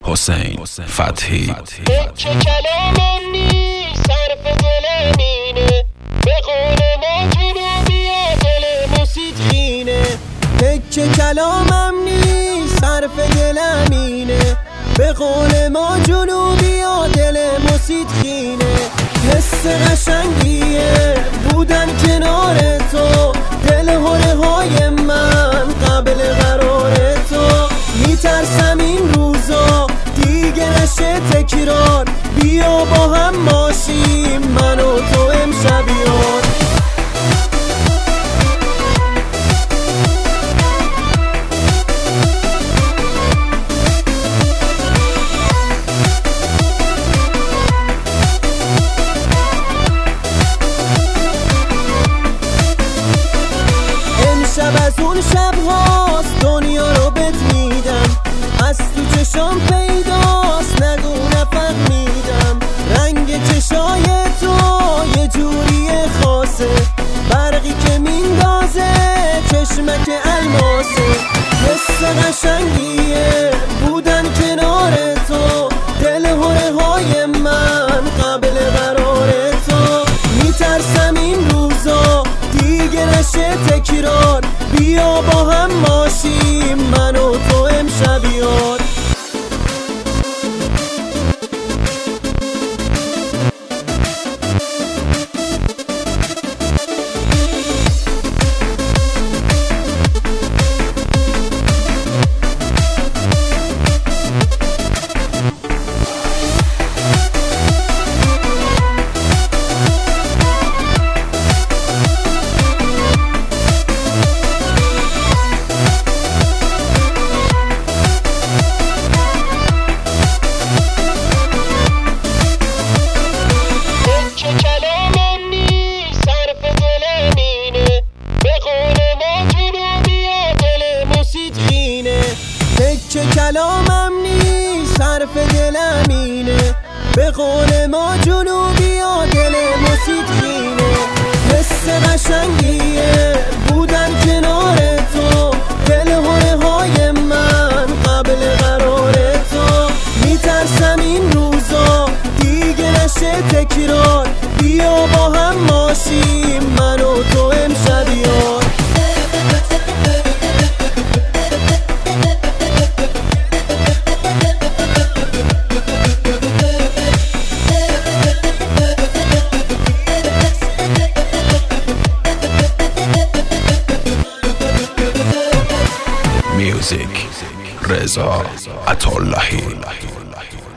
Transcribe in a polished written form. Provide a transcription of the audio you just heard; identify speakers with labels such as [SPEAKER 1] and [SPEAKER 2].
[SPEAKER 1] حسین فتحی.
[SPEAKER 2] چه کلامم نیست حرف دلم اینه، به قول ما جنوبیا دل موسیقینه.
[SPEAKER 3] تکه کلامم نیست حرف دلم اینه، به قول ما جنوبیا دل موسیقینه. حس قشنگیه بودن کنار تو، دل هره های من قبل قرار تو. میترسم این روزا دیگه نشه تکرار، بیا با هم باشیم من و تو امشب یار. امشب از اون شب هاست دنیا رو بهت میدم، از تو چشام پیداست نگو نفهمیدم. رنگ چشای تو یه جوری خاصه، برقی که میندازه چشمک الماسه. حس قشنگیه بودن کنار تو، دل هره های من قبل قرار تو. میترسم این روزا دیگه نشه تکرار، بیا با هم باشیم من و تو امشب یار. چه کلامم نیست حرف دلم اینه، به قول ما جنوبیا دل موسیقینه. حس قشنگیه بودن کنار تو، دل هره های من قبل قرار تو. میترسم این روزا دیگه نشه تکرار، بیا با هم باشیم من و تو امشب یار.
[SPEAKER 1] میوزیک رضا عطااللهی.